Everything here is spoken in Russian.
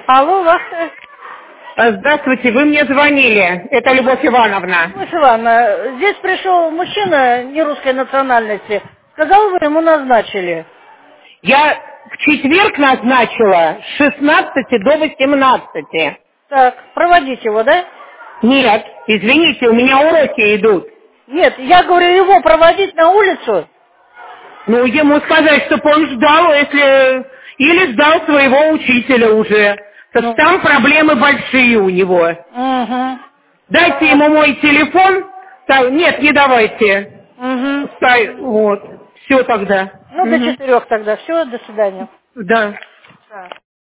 Алло, вас... Здравствуйте, вы мне звонили. Это Любовь Ивановна. Любовь Ивановна, здесь пришел мужчина нерусской национальности. Сказал, вы ему назначили. Я в четверг назначила с 16 до 18. Так, проводить его, да? Нет, извините, у меня уроки идут. Нет, я говорю, его проводить на улицу. Ну, ему сказать, чтобы он ждал, если... Или ждал своего учителя уже. Ну. Там проблемы большие у него. Угу. Дайте ему мой телефон. Нет, не давайте. Угу. Вот. Все тогда. Ну, до 4 тогда. Все, до свидания. Да. Так.